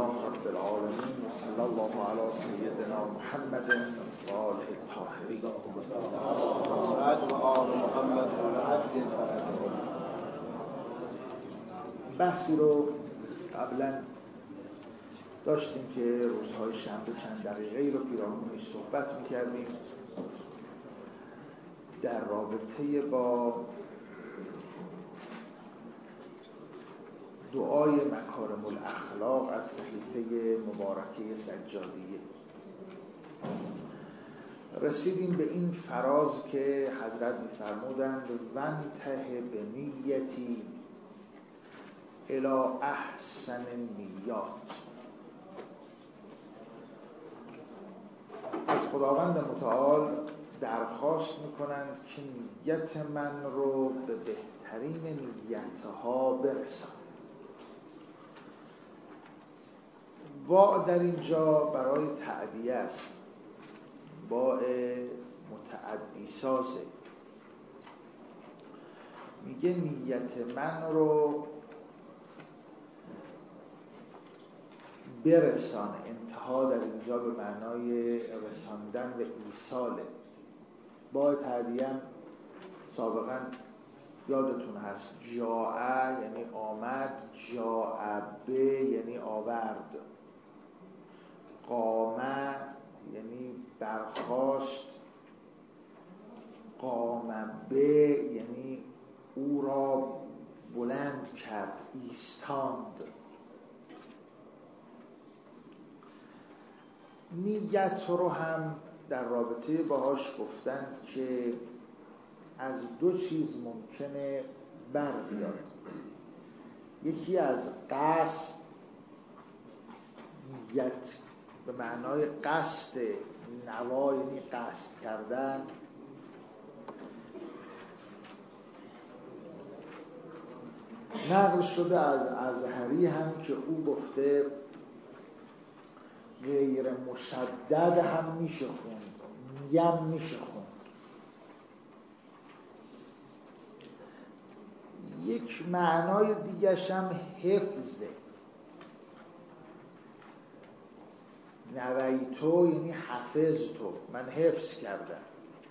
لله رب العالمین و صلی الله علی سیدنا محمد و آله الطاهرین و آل محمد و عجل فرجهم. بحثی رو قبلا داشتیم که روزهای شنبه چند دقیقه‌ای رو پیرامونش صحبت می‌کردیم در رابطه با دعای مکارم الاخلاق از صحیفه مبارکه سجادیه. رسیدیم به این فراز که حضرت می‌فرمودند وانتهی به نیتی الی احسن نیات. از خداوند متعال درخواست میکنند که نیت من رو به بهترین نیتها برسان. با در اینجا برای تعدیه است، با متعدی سازه. میگه نیت من رو برسان. انتها در اینجا به معنای رساندن و ایصاله. با تعدیه سابقا یادتون هست جاء یعنی آمد، جاء به یعنی آورد، قامه یعنی برخاست، قام به یعنی او را بلند کرد، ایستاند. نیت رو هم در رابطه باهاش گفتن که از دو چیز ممکنه بر بیاد. یکی از قصد، نیت به معنای قصد، نوا یعنی قصد کردن. نقل شده از ازهری هم که او گفته غیر مشدد هم میشه خوند، یم میشه خوند. یک معنای دیگرش هم حفظه. نویتو یعنی حفظتو، من حفظ کردم.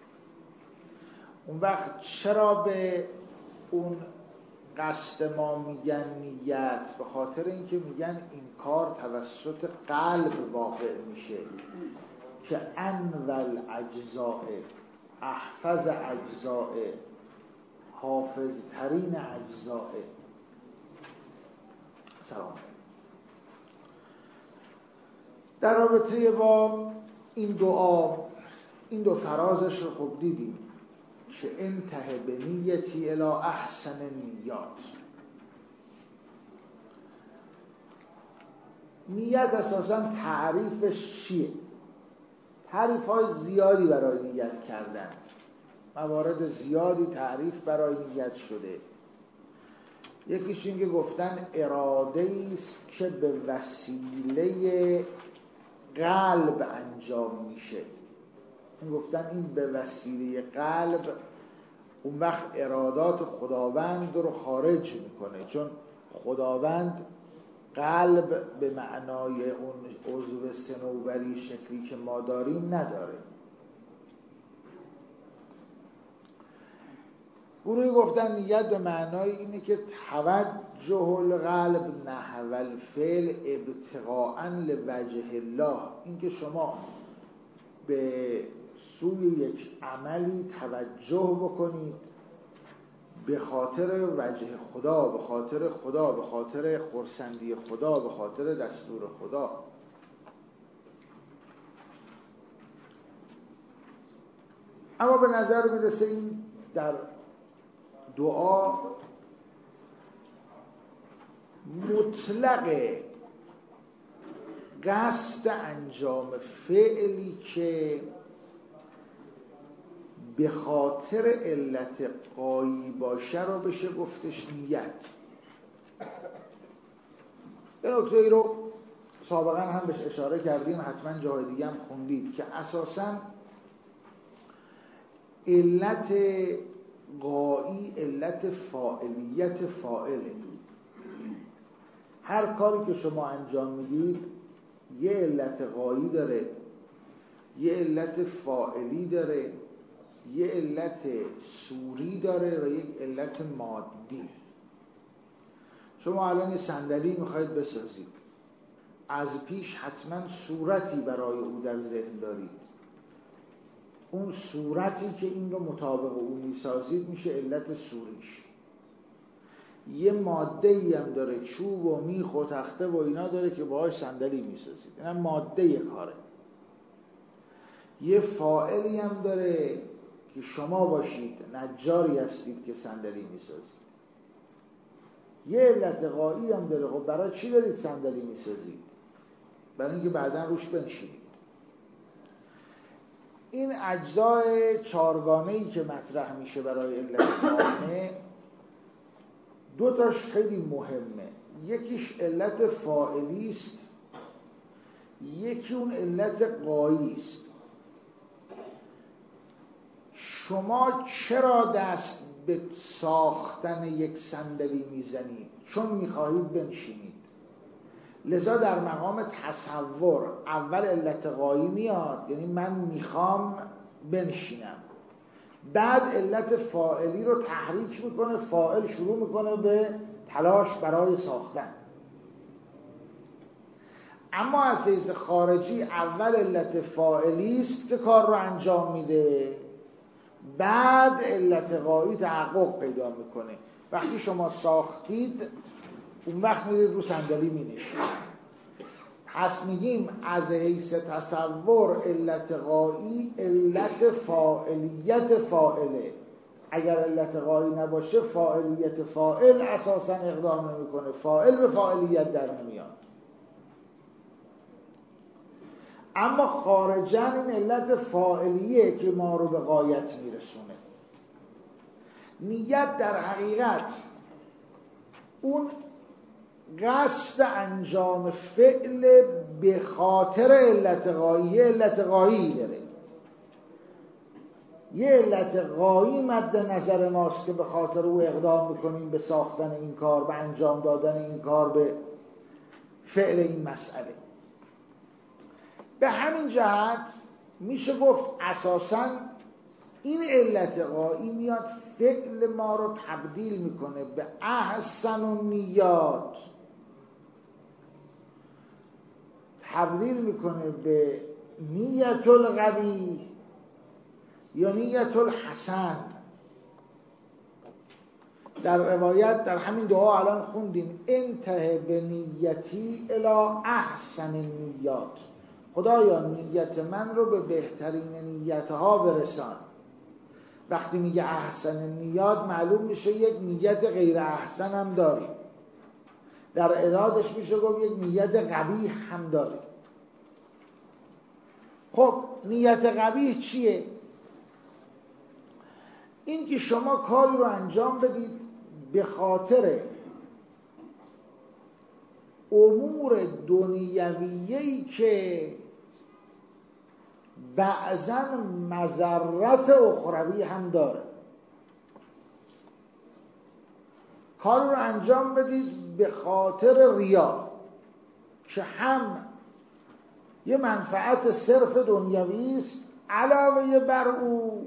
اون وقت چرا به اون قصد ما میگن نیت؟ به خاطر اینکه میگن این کار توسط قلب واقع میشه که انول اجزاء، احفظ اجزاء، حافظ ترین اجزاء. سلام. در رابطه با این دعا، این دو فرازش رو خوب دیدیم که انتهی به نیتی الی احسن نیات. نیت اساساً تعریفش چیه؟ تعریف‌های زیادی برای نیت کردن، موارد زیادی تعریف برای نیت شده. یکیش این که گفتن اراده است که به وسیله قلب انجام میشه. این گفتن این به وسیله قلب، اون وقت ارادات خداوند رو خارج میکنه، چون خداوند قلب به معنای اون عضو صنوبری شکلی که ما داریم نداره. گروهی گفتن نیت به معنای اینه که توجه القلب نحو الفعل ابتغاء لوجه الله، اینکه شما به سوی یک عملی توجه بکنید به خاطر وجه خدا، به خاطر خدا، به خاطر خرسندی خدا، به خاطر دستور خدا. اما به نظر میرسه این در دعا مطلق قصد انجام فعلی که به خاطر علت غایی باشه رو بشه گفتش نیت. این نکته ای رو سابقا هم بهش اشاره کردیم، حتما جای دیگه هم خوندید که اساساً علت غایی علت فاعلیت فاعله. هر کاری که شما انجام میدید یه علت غایی داره، یه علت فاعلی داره، یه علت صوری داره و یک علت مادی. شما الان یه صندلی میخواید بسازید، از پیش حتما صورتی برای او در ذهن دارید. اون صورتی که این رو مطابق او میسازید میشه علت صوریش. یه ماده‌ای هم داره، چوب و میخ و تخته و اینا داره که باهاش صندلی میسازید، این هم ماده کاره. یه فاعلی هم داره که شما باشید، نجاری هستید که صندلی میسازید. یه علت غایی هم داره. خب برای چی دارید صندلی میسازید؟ برای اینکه بعداً روش بنشینید. این اجزای چارگانه‌ای که مطرح میشه برای علت قائمه، دو تاش خیلی مهمه. یکیش علت فاعلی است، یکی اون علت غایی است. شما چرا دست به ساختن یک صندلی میزنید؟ چون میخواهید بنشینید. لذا در مقام تصور اول علت غایی میاد، یعنی من میخوام بنشینم. بعد علت فاعلی رو تحریک میکنه، فاعل شروع میکنه به تلاش برای ساختن. اما از حیث خارجی اول علت فاعلی است که کار رو انجام میده، بعد علت غایی تحقق پیدا میکنه. وقتی شما ساختید اون وقت میرید رو صندلی مینشید. پس میگیم از حیث تصور علت غایی علت فاعلیت فاعله. اگر علت غایی نباشه فاعلیت فاعل اساسا اقدام نمیکنه، فاعل به فاعلیت در نمیاد. اما خارجاً این علت فاعلیه که ما رو به غایت میرسونه. نیت در حقیقت اون قصد انجام فعل به خاطر علت غایی، علت غایی داره. یه علت غایی مد نظر ماست که به خاطر او اقدام میکنیم به ساختن این کار، به انجام دادن این کار، به فعل این مسئله. به همین جهت میشه گفت اساساً این علت غایی میاد فعل ما رو تبدیل میکنه به احسن النیات، تبدیل میکنه به نیت القبیح یا نیت الحسن. در روایت در همین دعا الان خوندیم انتهی به نیتی الی احسن النیات، خدایا نیت من رو به بهترین نیتها برسان. وقتی میگه احسن نیات معلوم میشه یک نیت غیر احسن هم داریم، در ادادش میشه گفت یک نیت قبیح هم داریم. خب نیت قبیح چیه؟ این که شما کاری رو انجام بدید به خاطر امور دنیویی که بعضاً مضرت اخروی هم داره. کار رو انجام بدید به خاطر ریا که هم یه منفعت صرف دنیوی است، علاوه بر او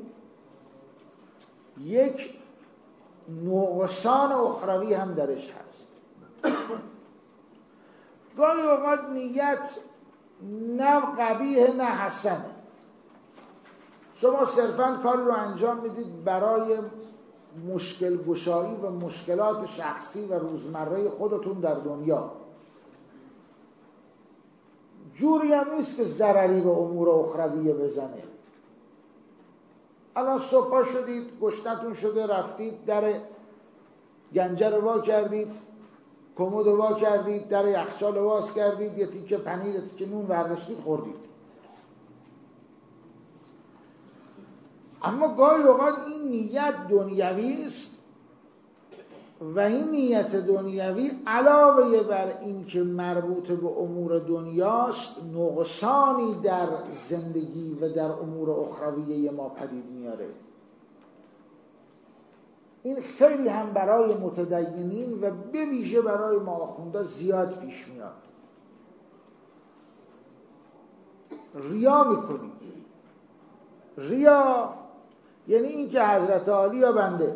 یک نقصان اخروی هم درش هست. گاهی اوقات نیت نه قبیح نه حسنه. شما صرفاً کار رو انجام میدید برای مشکل گشایی و مشکلات شخصی و روزمره خودتون در دنیا. جوری هم نیست که ضرری به امور اخرویه بزنه. الان صبح شدید، گشنتون شده، رفتید در گنجه رو وا کردید، کمد رو وا کردید، در یخچال رو باز کردید، یه تیکه پنیر، یه تیکه نون برداشتید خوردید. اما گاهی اوقات این نیت دنیوی است و این نیت دنیوی علاوه بر این که مربوط به امور دنیاست، نقصانی در زندگی و در امور اخرویه ما پدید میاره. این خیلی هم برای متدینین و به ویژه برای ما آخوندا زیاد پیش میاد. ریا میکنی. ریا یعنی این که حضرت عالی یا بنده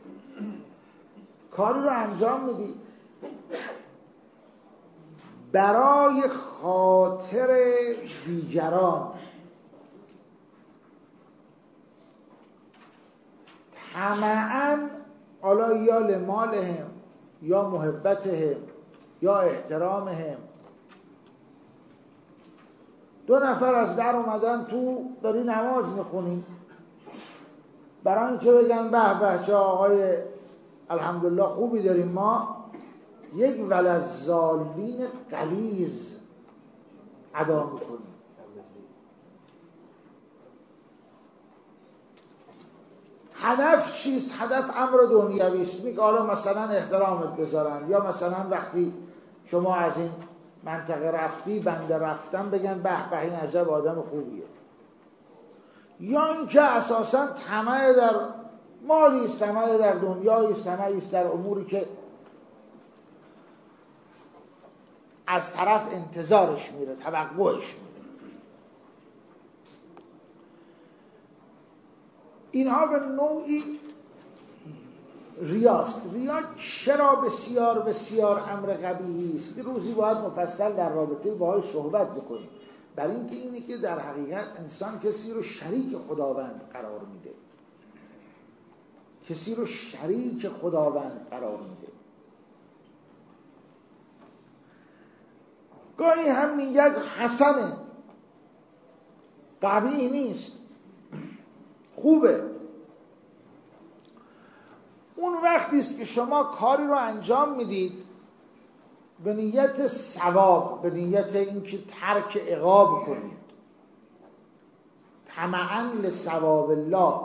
کاری رو انجام میدی برای خاطر دیگران، طمعاً، حالا یا لمالهم یا محبتهم یا احترامهم. 2 نفر از در اومدن تو، داری نماز میخونی، برای اینکه بگن به به چه آقای الحمدلله خوبی داریم ما، یک ولذالین غلیظ ادا میکنیم. هدف چیست؟ هدف امر دنیوی است. میگه حالا مثلا احترامت بذارن، یا مثلا وقتی شما از این منطقه رفتی بنده رفتم بگن به به این عجب آدم خوبیه. یا اینکه اساسا طمع در مالی است، طمع در دنیایی است، طمعی است در اموری که از طرف انتظارش میره، توقعش میره. اینها به نوعی ریاست. ریا چرا بسیار بسیار امر قبیحی است؟ روزی باید مفصل در رابطه باهاش صحبت بکنیم. برای اینکه اینه که در حقیقت انسان کسی رو شریک خداوند قرار میده، کسی رو شریک خداوند قرار میده. گاهی هم میگه حسنه، قبیح نیست، خوبه. اون وقتی است که شما کاری رو انجام میدید به نیت ثواب، به نیت اینکه ترک عقاب کنید، طمعاً لثواب الله،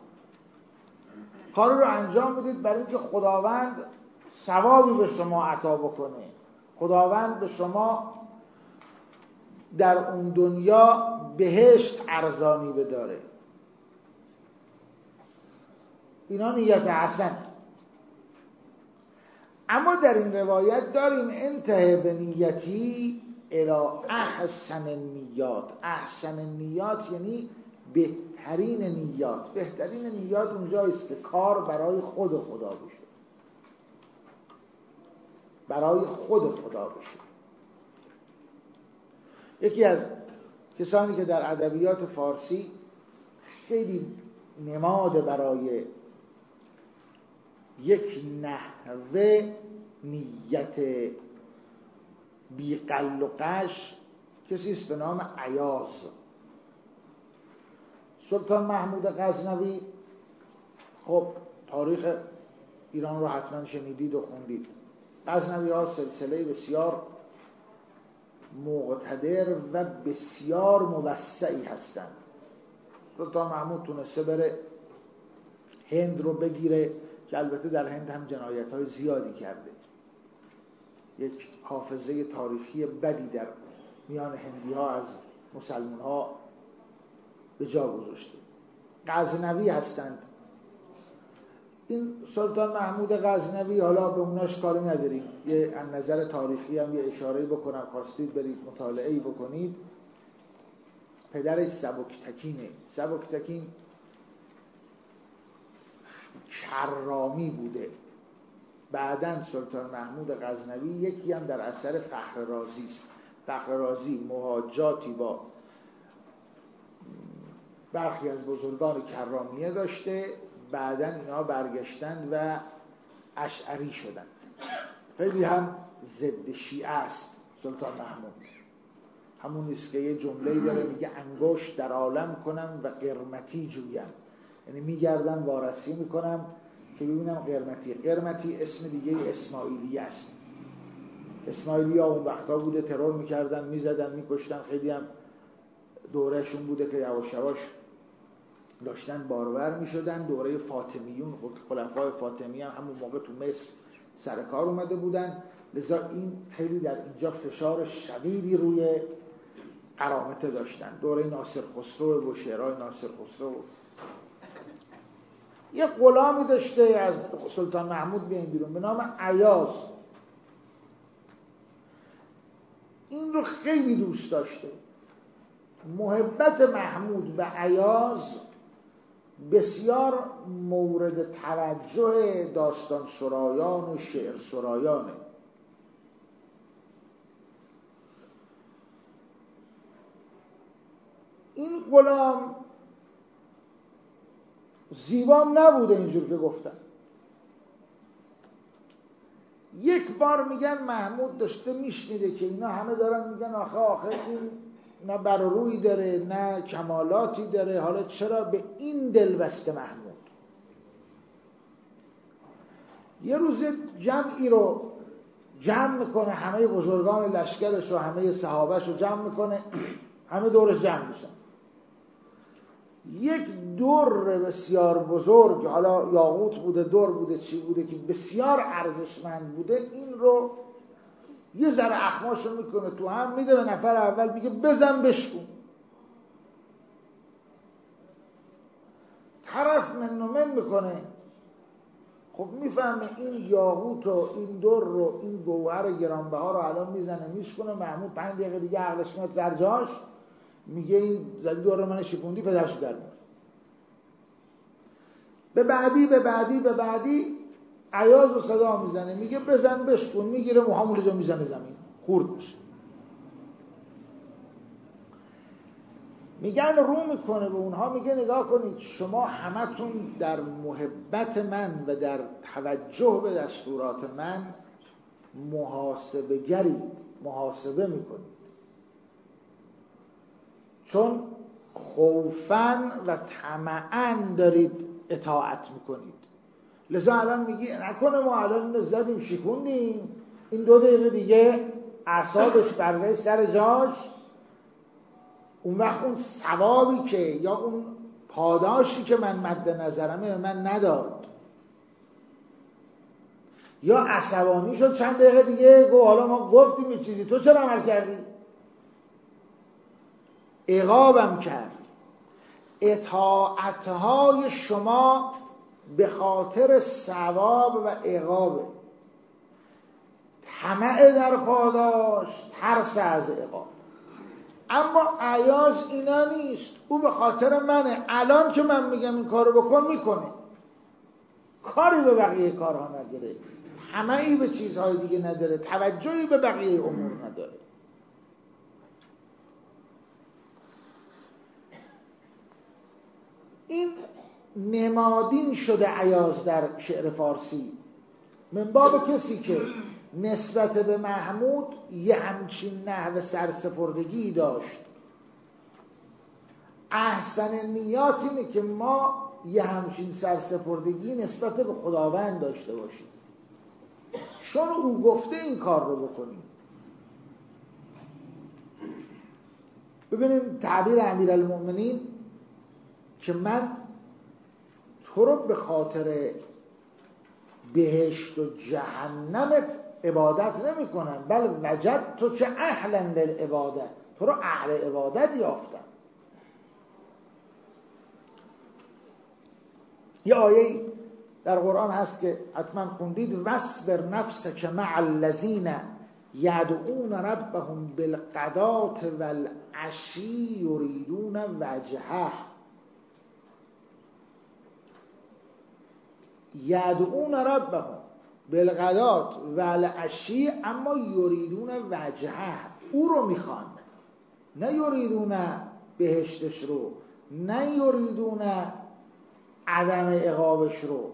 کاری رو انجام میدید برای اینکه خداوند ثوابی به شما عطا بکنه، خداوند به شما در اون دنیا بهشت ارزانی بداره. اینا نیت حسن. اما در این روایت داریم انتهى به نیتی الی احسن النیات. احسن النیات یعنی بهترین نیات. بهترین نیات اونجاییست که کار برای خود خدا بشه، برای خود خدا بشه. یکی از کسانی که در ادبیات فارسی خیلی نماد برای یک نحوه نیت بیقل و قش کسی است به نام ایاز. سلطان محمود غزنوی، خب تاریخ ایران رو حتما شنیدید و خوندید. غزنوی ها سلسله بسیار مقتدر و بسیار موسعی هستند. سلطان محمود تونسته بره هند رو بگیره که البته در هند هم جنایت‌های زیادی کرده. یک حافظه تاریخی بدی در میان هندی‌ها از مسلمان‌ها به جا گذاشته. غزنوی هستند. این سلطان محمود غزنوی، حالا به اوناش کاری نداریم، یه از نظر تاریخی هم یه اشاره بکنم، خواستید برید مطالعه‌ای بکنید. پدرش سبکتکینه. سبکتکین کرامی بوده. بعداً سلطان محمود غزنوی یکی هم در اثر فخر رازی است. فخر رازی مهاجاتی با برخی از بزرگان کرامیه داشته، بعداً اینا برگشتن و اشعری شدن. خیلی هم ضد شیعه است سلطان محمود. همون است که یه جمله‌ای داره میگه انگشت در عالم کنم و قرمتی جویم، یعنی میگردم وارسی میکنم که ببینم قرمتی. قرمتی اسم دیگه اسماعیلی است. اسماعیلی ها اون وقتا بوده ترور میکردن، میزدن، میکشتن. خیلی هم دورهشون بوده که یواش یواش داشتن بارور میشدن. دوره فاطمیون، خلفای فاطمی هم همون موقع تو مصر سر کار اومده بودن، لذا این خیلی در اینجا فشار شدیدی روی قرامته داشتن. دوره ناصر خسرو و شعرهای ناصر خسرو. یه غلامی داشته از سلطان محمود بیاین بیرون به نام ایاز. این رو خیلی دوست داشته. محبت محمود به ایاز بسیار مورد توجه داستان سرایان و شعر سرایانه. این غلام زیبام نبوده اینجور که گفتم. یک بار میگن محمود داشته میشنیده که اینا همه دارن میگن آخه این نه بر و روی داره نه کمالاتی داره، حالا چرا به این دل بسته محمود؟ یه روز جمعی رو جمع میکنه، همه بزرگان لشکرش و همه صحابهش رو جمع میکنه، همه دورش جمع میشن. یک در بسیار بزرگ، حالا یاقوت بوده در بوده چی بوده که بسیار ارزشمند بوده، این رو یه ذره اخماشو میکنه تو هم، میده به نفر اول، میگه بزن بشکن. طرف من و من میکنه. خب میفهمه این یاقوت و این در رو، این گوهر گرانبها رو الان میزنه میشکنه. محمود 5 دقیقه دیگه عقلش میاد سر جاش، میگه این زدی در رو من شکوندی، پدرشو در میاد. به بعدی ایاز رو صدا میزنه، میگه بزن بشکن، میگیره موهامو جا میزنه زمین، خورد میشه. میگن رو میکنه به اونها، میگه نگاه کنید شما همتون در محبت من و در توجه به دستورات من محاسبه گرید، محاسبه میکنید، چون خوفاً و طمعاً دارید اطاعت میکنید. لذا الان میگی نکنه ما الان زدیم شکوندیم، این 2 دقیقه دیگه اعصابش برگشت سر جاش، اون وقت اون ثوابی که یا اون پاداشی که من مد نظرمه به من نداد، یا عصبانی شد چند دقیقه دیگه گفت حالا ما گفتیم یه چیزی تو چرا عمل کردی؟ عقابم کرد. اطاعتهای شما به خاطر ثواب و عقابه. طمع در پاداش، ترس از عقاب. اما ایاز اینا نیست، او به خاطر منه، الان که من میگم این کارو بکن میکنه، کاری به بقیه کارها نداره، طمعی به چیزهای دیگه نداره، توجهی به بقیه امور نداره. این نمادین شده ایاز در شعر فارسی، من باب کسی که نسبت به محمود یه همچین نحو سرسپردگی داشت. احسن نیات اینه که ما یه همچین سرسپردگی نسبت به خداوند داشته باشیم، چون او گفته این کار رو بکنیم. ببینیم تعبیر امیرالمؤمنین که من تو رو به خاطر بهشت و جهنمت عبادت نمی کنم، بل وجد تو که اهلا للعبادت، تو رو اهل عبادت یافتم. یه آیه در قرآن هست که حتما خوندید، واصبر نفسک مع الذین یدعون ربهم بالغداة والعشی یریدون وجهه. یدعون ربهم بالغداة والعشی، اما یریدون وجهه، او رو میخوان، نه یریدون بهشتش رو، نه یریدون عدم عقابش رو.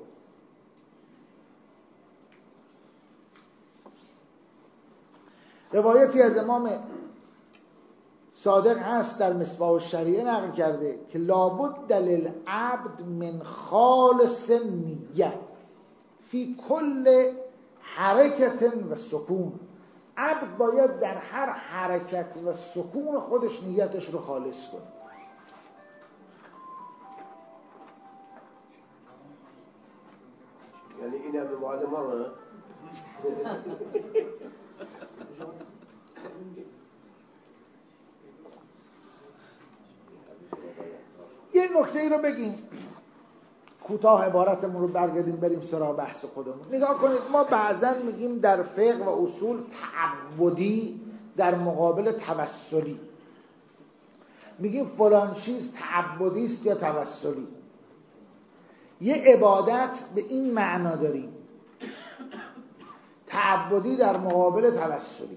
روایتی از امام صادق هست در مصباح الشریعه نقل کرده که لابد للعبد من خالص نیه فی کل حرکت و سکون. عبد باید در هر حرکت و سکون خودش نیتش رو خالص کنه. یعنی این هم به معلم ها رو یه نکته ای رو بگیم کوتاه عبارتمون رو برگردیم بریم سراغ بحث خودمون. نگاه کنید، ما بعضا میگیم در فقه و اصول تعبدی در مقابل توسلی، میگیم فلان چیز تعبدی است یا توسلی. یه عبادت به این معنا داریم، تعبدی در مقابل توسلی.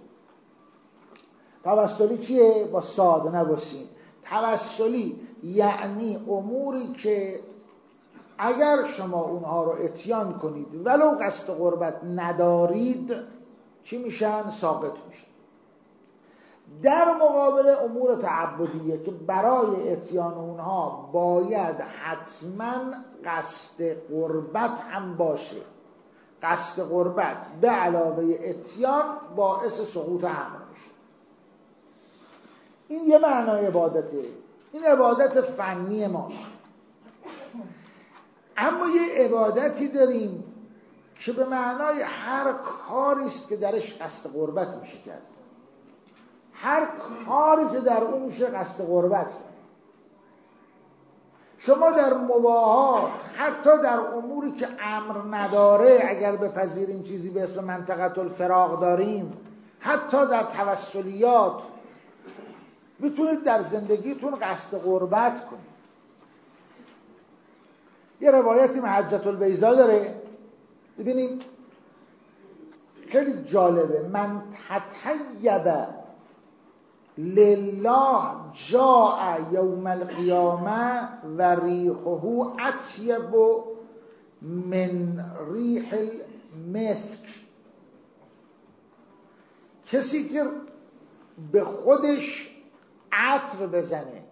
توسلی چیه؟ با صاد نه با سین. توسلی یعنی اموری که اگر شما اونها رو اتیان کنید ولو قصد قربت ندارید چی میشن؟ ساقط میشن. در مقابل امور تعبدیه که برای اتیان اونها باید حتما قصد قربت هم باشه. قصد قربت به علاوه اتیان باعث سقوط امر میشه. این یه معنای عبادته، این عبادت فنی ماست. اما یه عبادتی داریم که به معنای هر کاری است که درش قصد قربت میشه کرد. هر کاری که در اون میشه قصد قربت کرد. شما در مباحات، حتی در اموری که امر نداره، اگر بپذیریم چیزی به اسم منطقه الفراغ داریم، حتی در توسلیات میتونید در زندگیتون قصد قربت کنید. یه روایتی حجة البیضا داره، ببینیم خیلی جالبه. من تطیب لله جاء یوم القیامه و ریحه اطیب من ریح المسک. کسی که به خودش عطر بزنه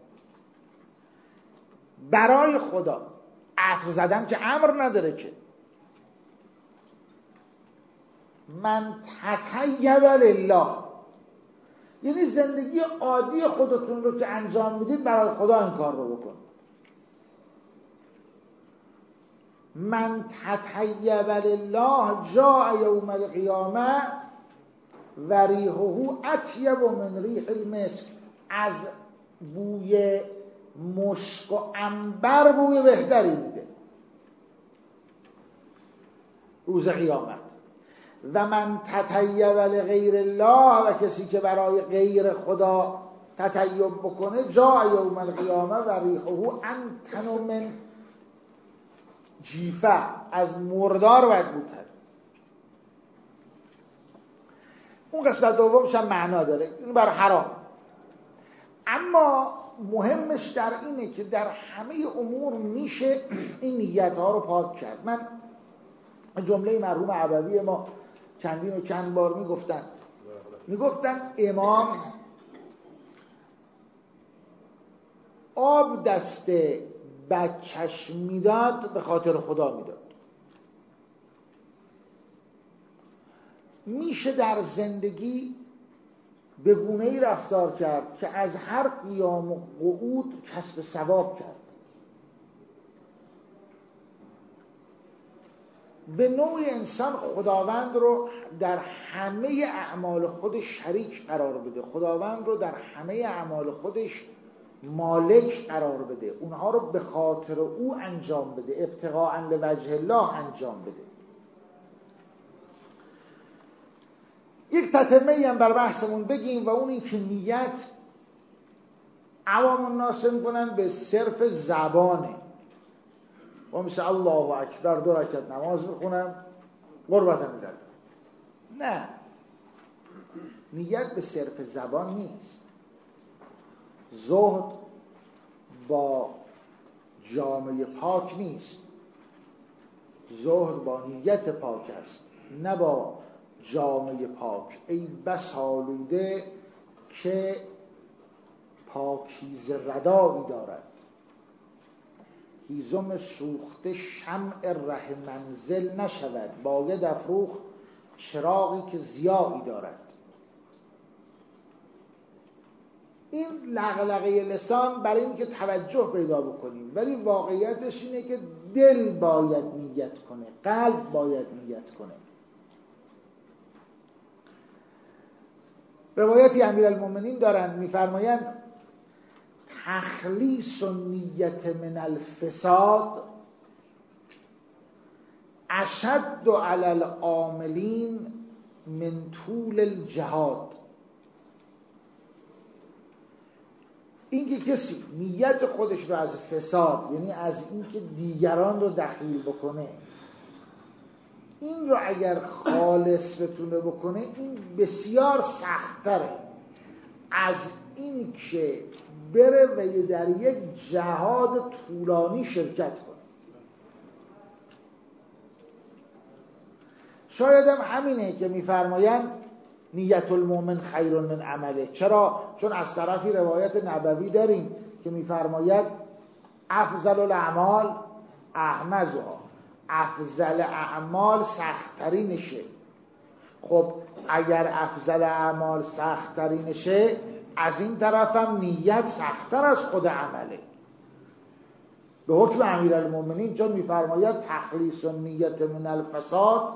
برای خدا، عطر زدن که امر نداره که، من تطیب لله یعنی زندگی عادی خودتون رو که انجام میدید برای خدا این کار رو بکن. من تطیب لله جاء یوم القیامه و ریحه اطیب من ریح المسک. از بوی مشک و عنبر بوی بهتری میده روز قیامت. و من تطیب لغیر الله، و کسی که برای غیر خدا تطیب بکنه، جاء یوم القیامه و ریحه انتن من جیفه، از مردار بدبوتر. اون قسمت دومش هم معنا داره، این برای حرام. اما مهمش در اینه که در همه امور میشه این نیت‌ها رو پاک کرد. من جمله مرحوم عبوی ما چندین و چند بار میگفتن امام آب دست بچه‌ش میداد به خاطر خدا میداد. میشه در زندگی به گونه‌ای رفتار کرد که از هر قیام و قعود کسب ثواب کرد. به نوعی انسان خداوند رو در همه اعمال خودش شریک قرار بده، خداوند رو در همه اعمال خودش مالک قرار بده، اونها رو به خاطر او انجام بده، ابتغاء لوجه الله انجام بده. یک تتمه‌ای هم بر بحثمون بگیم و اون این که نیت عوام الناس میکنن به صرف زبانه. و مثل الله اکبر 2 رکعت نماز میخونم قربتم میدم. نه، نیت به صرف زبان نیست. زهد با جامه پاک نیست، زهد با نیت پاک است نه با جامه پاک. ای بس آلوده که پاکیزه ردایی دارد، هیزم سوخته شمع ره منزل نشود، باید افروخت چراغی که ضیایی دارد. این لغلغه لسان برای این که توجه پیدا بکنیم، ولی واقعیتش اینه که دل باید نیت کنه، قلب باید نیت کنه. روایتی امیرالمومنین دارند میفرمایند تخلیص و نیت من الفساد اشد علی العاملین من طول الجهاد. اینکه کسی نیت خودش رو از فساد، یعنی از اینکه دیگران رو دخیل بکنه، این رو اگر خالص بتونه بکنه، این بسیار سخت‌تره از این که بره و در یک جهاد طولانی شرکت کنه. شاید هم همینه که میفرمایند نیت المؤمن خیر من عمله. چرا؟ چون از طرفی روایت نبوی داریم که میفرماید افضل الاعمال احمزها، افضل اعمال سخت‌ترینشه. خب اگر افضل اعمال سخت‌ترینشه، از این طرف هم نیت سخت‌تر از خود عمله. به حکم امیرالمومنین چون میفرماید تخلیص النیت من الفساد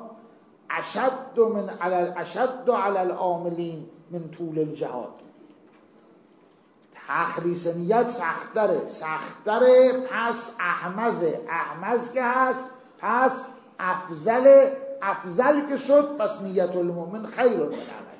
اشد علی العاملین من طول الجهاد. تخلیص نیت سخت‌تره، پس احمز که هست، پس افضل که شد، پس نیت المؤمن خیر من عمله.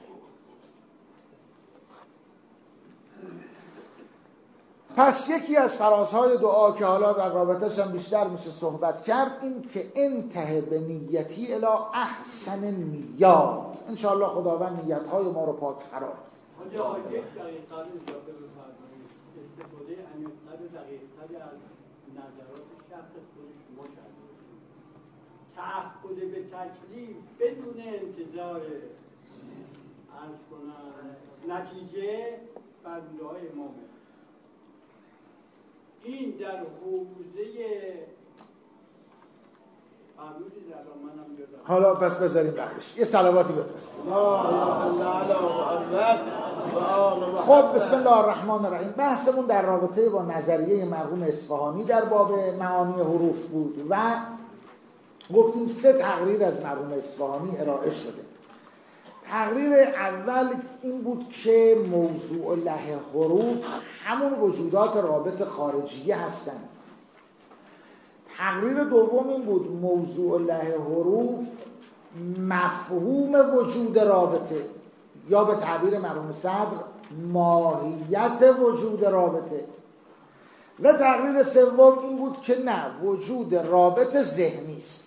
پس یکی از فرازهای دعا که حالا در رابطه‌اش هم بیشتر میشه صحبت کرد، این که انتهی به نیتی الی احسن النیات. انشاءالله خداوند نیت‌های ما رو پاک قرار بده. یک دقیقه اضافه بفرمایید. استفاده همینقدر دقیق‌تری از نظرات شخص خود شما کرده. تعهد به تکلیف بدون انتظار عرض کنم نتیجه فرموده‌های مؤمن. این در حوزه حالا پس بذاریم بعدش یه صلواتی بفرستیم. خب بسم الله الرحمن الرحیم. بحثمون در رابطه با نظریه مرحوم اصفهانی در باب معانی حروف بود و گفتیم 3 تقریر از مرحوم اصفهانی ارائه شده. تقریر اول این بود که موضوع له حروف همون وجودات رابط خارجیه هستند. تقریر دوم این بود موضوع له حروف مفهوم وجود رابطه، یا به تعبیر مرحوم صدر ماهیت وجود رابطه. و تقریر سوم این بود که نه، وجود رابط ذهنی است.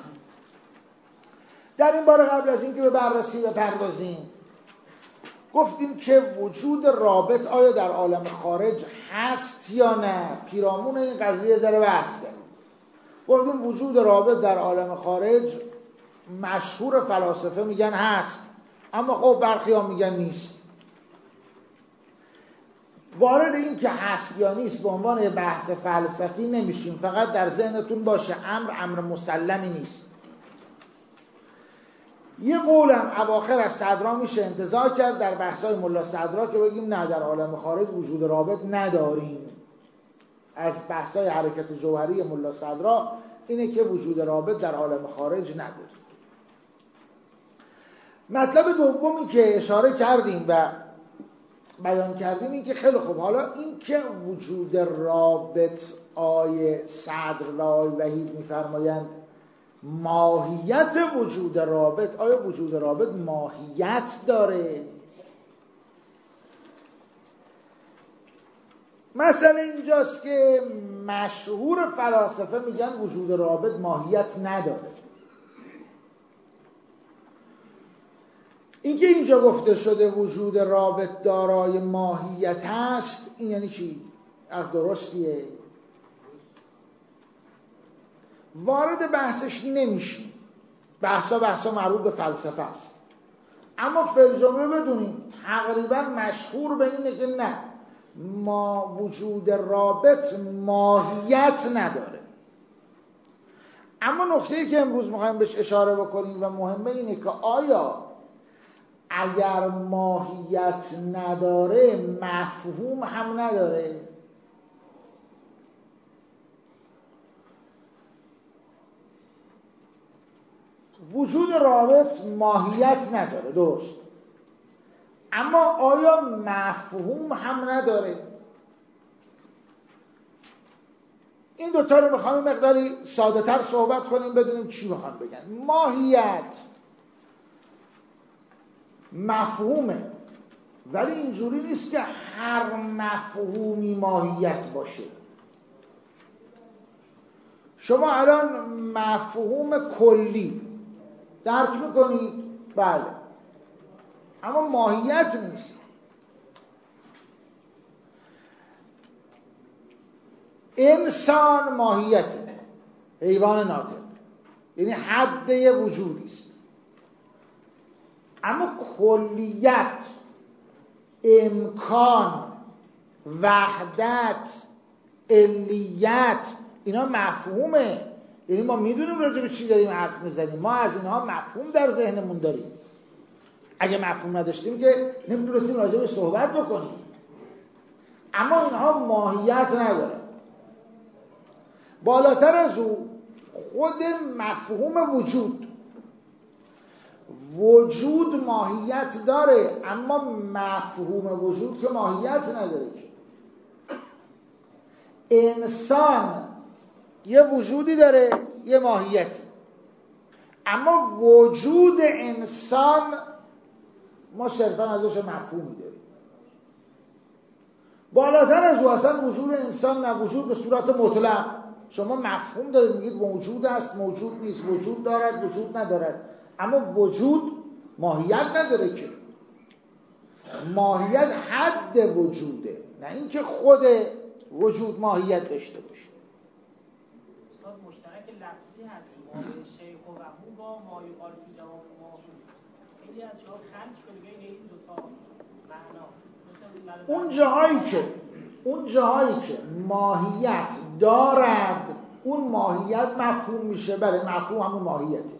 در این باره قبل از اینکه به بررسی بپردازیم گفتیم که وجود رابط آیا در عالم خارج هست یا نه. پیرامون این قضیه ذره بحث کردیم. گفتیم وجود رابط در عالم خارج مشهور فلاسفه میگن هست، اما خب برخی ها میگن نیست. وارد این که هست یا نیست به عنوان بحث فلسفی نمیشیم، فقط در ذهنتون باشه امر مسلمی نیست. یه قولم اواخر از صدرا میشه انتزاع کرد در بحثای ملا صدرا که بگیم نه، در عالم خارج وجود رابط نداریم. از بحثای حرکت جوهری ملا صدرا اینه که وجود رابط در عالم خارج نداریم. مطلب دومی که اشاره کردیم و بیان کردیم این که خیلی خوب، حالا این که وجود رابط آیه صدر و آیه وحید میفرمایند ماهیت وجود رابط، آیا وجود رابط ماهیت داره؟ مثلا اینجاست که مشهور فلاسفه میگن وجود رابط ماهیت نداره. اینکه اینجا گفته شده وجود رابط دارای ماهیت است، این یعنی چی؟ حرف درستیه؟ وارد بحثش نمیشیم، بحثا مربوط به فلسفه است. اما فی الجمله بدونیم تقریبا مشهور به اینه که نه، ما وجود رابط ماهیت نداره. اما نکته‌ای که امروز می‌خوایم بهش اشاره بکنیم و مهمه اینه که آیا اگر ماهیت نداره مفهوم هم نداره؟ وجود رابط ماهیت نداره، درست، اما آیا مفهوم هم نداره؟ این دوتا رو میخوام مقداری ساده تر صحبت کنیم بدونیم چی میخوام بگن. ماهیت مفهومه، ولی اینجوری نیست که هر مفهومی ماهیت باشه. شما الان مفهوم کلی درک میکنید، بله، اما ماهیت نیست. انسان ماهیته، حیوان ناطق، یعنی حد وجودی است. اما کلیت، امکان، وحدت، علیت، اینا مفهومه. یعنی ما میدونیم راجع به چی داریم حرف میزنیم، ما از اینها مفهوم در ذهنمون داریم. اگه مفهوم نداشتیم که نمیتونستیم راجع به صحبت بکنیم. اما اینها ماهیت نداره. بالاتر از او خود مفهوم وجود ماهیت داره، اما مفهوم وجود که ماهیت نداره. انسان یه وجودی داره، یه ماهیتی، اما وجود انسان ما صرفا ازش مفهومی داریم. بالاتر از او اصلا وجود انسان نه وجود به صورت مطلق. شما مفهوم دارید، میگید موجود است، موجود نیست، وجود دارد، وجود ندارد، اما وجود ماهیت نداره. که ماهیت حد وجوده، نه اینکه خود وجود ماهیت داشته باشه. استاد مشترک لفظی هست ما بین شیخ و وهو با ما یقال فی جواب ما. خیلی از جاها خلط شده بین این دو تا معنا. اون جاهایی که ماهیت دارد، اون ماهیت مفهوم میشه. بله، مفهوم همون ماهیته.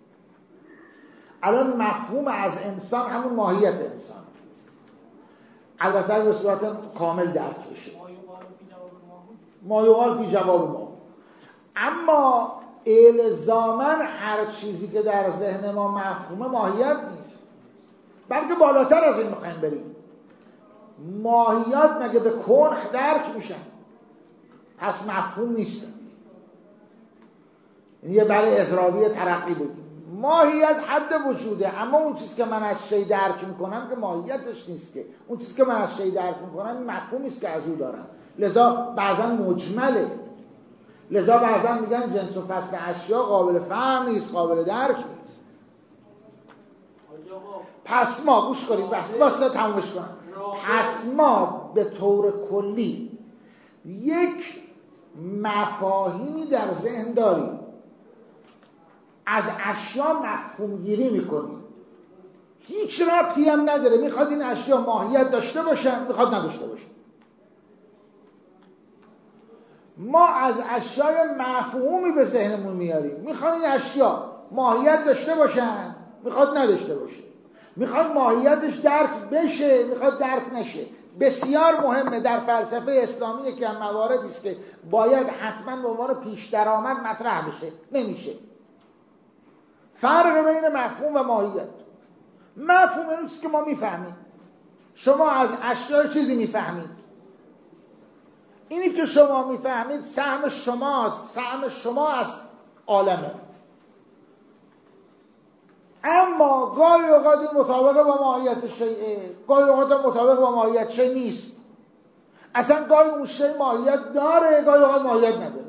الان مفهوم از انسان همون ماهیت انسان، البته به صورت کامل درک بشه. ما یقال فی جواب ما. اما الزاماً هر چیزی که در ذهن ما مفهومه ماهیت نیست، بلکه بالاتر از این میخوایم بریم. ماهیات مگه به کنه درک میشن؟ پس مفهوم نیستن. یه برای اضرابی ترقی بگیم ماهیت حد وجوده، اما اون چیز که من از شی درک میکنم که ماهیتش نیست. که اون چیز که من از شی درک میکنم مفهومی است که از او دارم. لذا بعضا مجمله، لذا بعضا میگن جنس و فصل اشیا قابل فهم نیست، قابل درک نیست. پس ما گوش کنیم، بس تمومش کنم. پس ما به طور کلی یک مفاهیمی در ذهن داریم، از اشیا مفهوم گیری میکنیم، هیچ ربطی هم نداره میخواد این اشیا ماهیت داشته باشن میخواد نداشته باشن. ما از اشیای مفهومی به ذهنمون میاریم، میخواد این اشیا ماهیت داشته باشن میخواد نداشته باشه، میخواد ماهیتش درک بشه میخواد درک نشه. بسیار مهمه در فلسفه اسلامی که هم مواردی است که باید حتما به عنوان پیش درآمد مطرح بشه، نمیشه. فرق بین مفهوم و ماهیت. مفهوم این چیزی که ما میفهمیم. شما از اشیاء چیزی میفهمید، اینی که شما میفهمید سهم شماست، سهم شما از عالمه. اما گاهی اوقات این مطابق با ماهیت شیء، گاهی اوقات مطابق با ماهیت شیء نیست. اصلا گاهی اون شیء ماهیت داره، گاهی اوقات ماهیت نداره.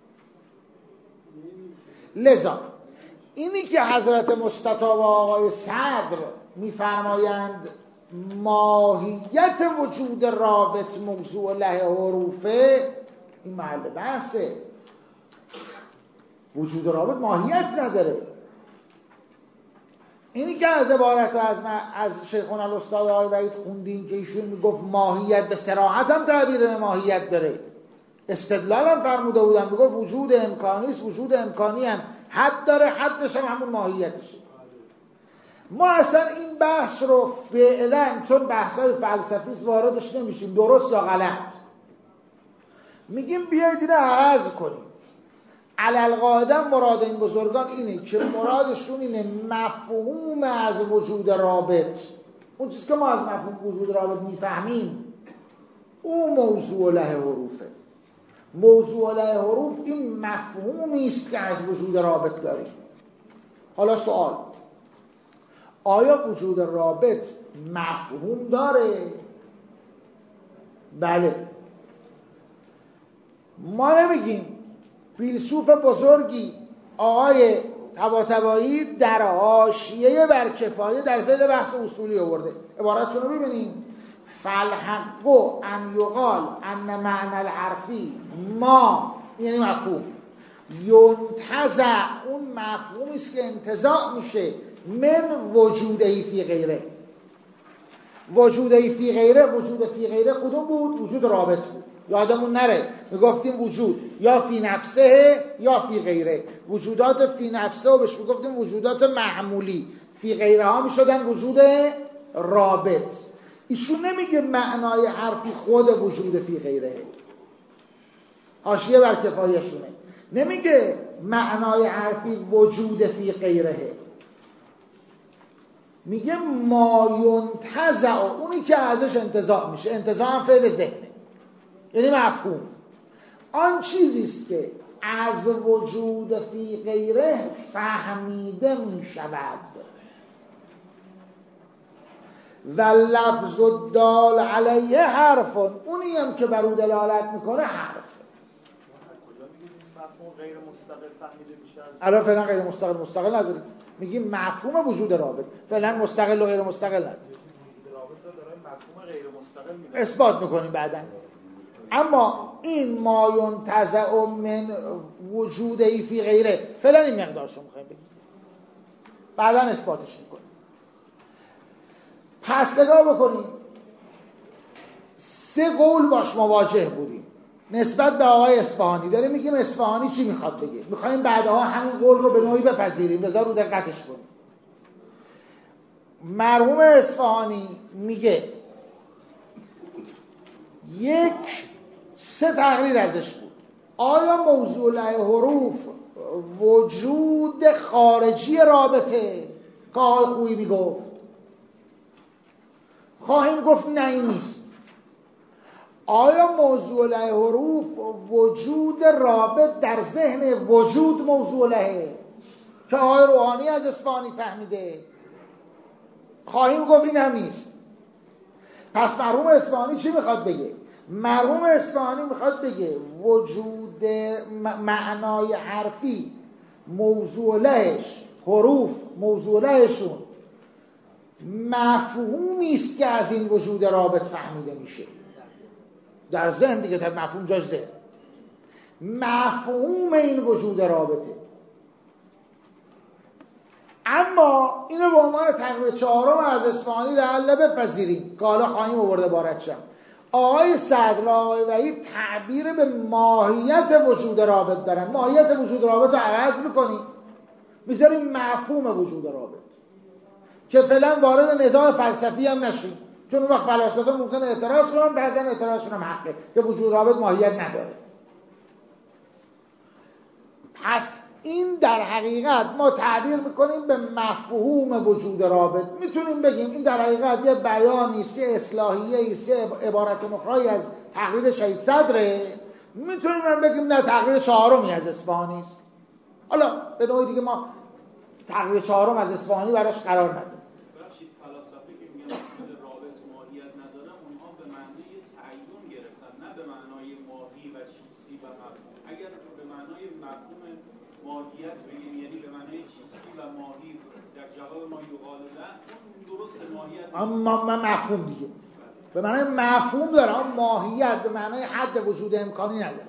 لذا اینی که حضرت مصطفی و آقای صدر میفرمایند ماهیت وجود رابط موضوع له حروفه، این محل بحثه. وجود رابط ماهیت نداره. اینی که از عبارت از شیخنا الاستاد آقای وحید خوندیم که ایشون میگفت ماهیت به صراحت هم تعبیر ماهیت داره، استدلال هم فرموده بودن، میگفت وجود امکانی است، وجود امکانی هم حد داره، حدش هم همون ماهیتشه. ما اصلا این بحث رو فعلا چون بحثای فلسفی است واردش نمیشیم، درست یا غلط. میگیم بیایید اینو عوض کنیم. علالقاعده مراد این بزرگان اینه که مرادشون اینه مفهوم از وجود رابط، اون چیزی که ما از مفهوم وجود رابط میفهمیم، اون موضوع له حروفه. موضوع له حروف این مفهومی است که از وجود رابط داریم. حالا سوال، آیا وجود رابط مفهوم داره؟ بله. ما نمیگیم فیلسوف بزرگی آقای طباطبایی در حاشیه برکفایه در ذیل بحث اصولی آورده، عبارتشون رو ببینیم: فالحق ان یقال ان معنی الحرفی ما، یعنی مفهوم، ینتزع، اون مفهومی است که انتزاع میشه من وجودهی فی غیره. وجودهی فی غیره، وجود فی غیره کدوم بود؟ وجود رابط بود. یادمون نره میگفتیم وجود یا فی نفسه یا فی غیره. وجودات فی نفسه و بهش میگفتیم وجودات معمولی، فی غیره ها میشدن وجود رابط. ایشون نمیگه معنای حرفی خود وجود فی غیره، حاشیه بر کفایشونه، نمیگه معنای حرفی وجود فی غیره، میگه ما ینتزع، اونی که ازش انتزاع میشه. انتزاع هم فعل ذهنه، یعنی مفهوم. آن چیزی است که از وجود فی غیره فهمیده میشود و لفظ الدال علیه حرف، اونی هم که بر او دلالت میکنه حرف. کجا میگیم مفهوم غیر مستقل فهمیده میشه؟ الان فعلا غیر مستقل نداریم، میگیم مفهوم وجود رابط. فعلا مستقل و غیر مستقل نداریم. وجود رابط رو داره مفهوم غیر مستقل میده، اثبات میکنیم بعداً. اما این ما ینتزع من وجودهی فی غیره، فعلا این مقدارشو میخوایم بگیم، بعداً اثباتش میکنیم. پس نگاه بکنیم، 3 قول باش مواجه بودیم نسبت به آقای اصفهانی. داریم میگیم اصفهانی چی میخواد بگه، میخوایم بعدها همین قول رو به نوعی بپذیریم، بذار رو دقتش کنیم. مرحوم اصفهانی میگه 3 تقریر ازش بود. آیا موضوع له حروف وجود خارجی رابطه که آقای خویی میگفت؟ خواهیم گفت نه، این نیست. آیا موضوع له حروف وجود رابط در ذهن وجود موضوع له که آقای روحانی از اصفهانی فهمیده؟ خواهیم گفت این هم نیست. پس مرحوم اصفهانی چی میخواد بگه؟ مرحوم اصفهانی میخواد بگه وجود معنای حرفی موضوع لهش، حروف موضوع لهشون مفهومی است که از این وجود رابط فهمیده میشه در ذهن دیگه. تا مفهوم جاش ذهن، مفهوم این وجود رابطه. اما اینو به عنوان تقریر 4 از اصفهانی لعل بپذیریم که حالا خواهیم آورده بارتشم. آقای صدر، آقای وحید تعبیر به ماهیت وجود رابط دارن. ماهیت وجود رابط رو عوض میکنیم، میذاریم مفهوم وجود رابط که فعلا وارد نزاع فلسفی هم نشیم، چون اون وقت فلاسفه ممکنه اعتراض کنن، بعداً اعتراضشون هم حقه که وجود رابط ماهیت نداره. پس این در حقیقت ما تعبیر میکنیم به مفهوم وجود رابط. میتونیم بگیم این در حقیقت یه بیانی است، یه اصلاحیه است، یه عبارت مخرایی از تقریر شهید صدره. میتونیم هم بگیم نه، تقریر 4 از اصفهانی است. حالا به نوعی دیگه ما تقریر 4 از اصفهانی براش قرار ندیم. بخشید فلاسفه که میگن وجود رابط ماهیت نداره، اونها به معنای تعین گرفتن، نه به معنای ماهی و چیستی و مفهوم. اگر به معنای مفهوم ماهیت بگیم، یعنی به معنای چیستی و ماهی در جواب ما یقال له، اون درست ماهیت اما مفهوم دیگه به معنای مفهوم داره، اما ماهیت به معنای حد وجود امکانی نداره،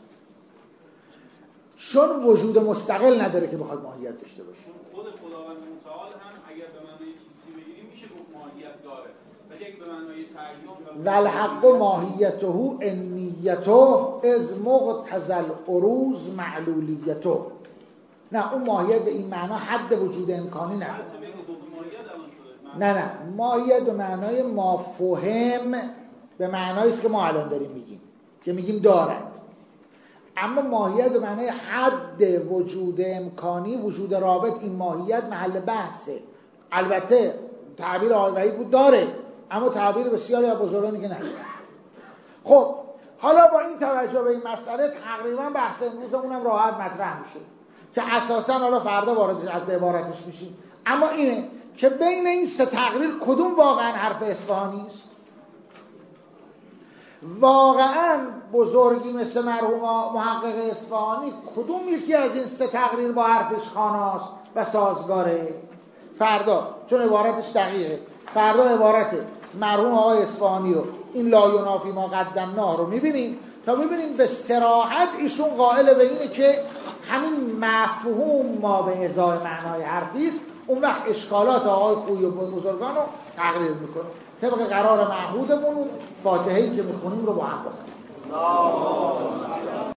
چون وجود مستقل نداره که بخواد ماهیت داشته باشه. خود خداوند متعال هم اگر به معنای چیستی بگیریم میشه گفت ماهیت داره، ولی اگه به معنای تعین و الحق ماهیته انیته از مقتضی العروض معلولیته، نه اون ماهیت به این معنا حد وجود امکانی نداره. نه ماهیت به معنای مافهم، به معنایی است که ما الان داریم میگیم، که میگیم دارد. اما ماهیت به معنای حد وجود امکانی، وجود رابط، این ماهیت محل بحثه. البته تعبیر آقای وحید بود داره، اما تعبیر بسیاری از بزرگانی که نه. خب حالا با این توجه به این مسئله تقریبا بحث امروزمونم راحت مطرح میشه که اساسا حالا فردا وارد عبارتش میشیم، اما اینه که بین این سه تقریر کدوم واقعا حرف اصفهانی است؟ واقعا بزرگی مثل مرحوم محقق اصفهانی کدوم یکی از این سه تقریر با حرفش خاناست و سازگاره؟ فردا، چون عبارتش دقیقه، فردا عبارت مرحوم آقای اصفهانی رو، این لا ینافی ما قدمناه رو میبینیم تا میبینیم به صراحت ایشون قائل به اینه که همین مفهوم ما به ازای معنای حرفی است. اون وقت اشکالات آقای خویی و بزرگان رو تقریر میکنه طبق قرار معهودمون. فاتحه‌ای که میخونیم رو با هم بخونیم.